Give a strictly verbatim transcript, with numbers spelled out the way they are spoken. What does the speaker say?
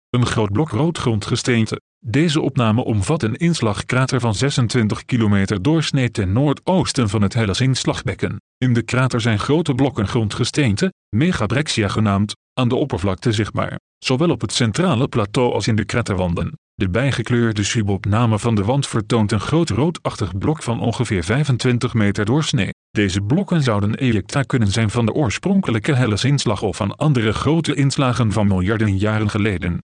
een groot blok rood grondgesteente. Deze opname omvat een inslagkrater van zesentwintig kilometer doorsnee ten noordoosten van het Hellezinslagbekken. In de krater zijn grote blokken grondgesteente, megabrexia genaamd, aan de oppervlakte zichtbaar, zowel op het centrale plateau als in de kraterwanden. De bijgekleurde subopname van de wand vertoont een groot roodachtig blok van ongeveer vijfentwintig meter doorsnee. Deze blokken zouden ejecta kunnen zijn van de oorspronkelijke Hellezinslag of van andere grote inslagen van miljarden jaren geleden.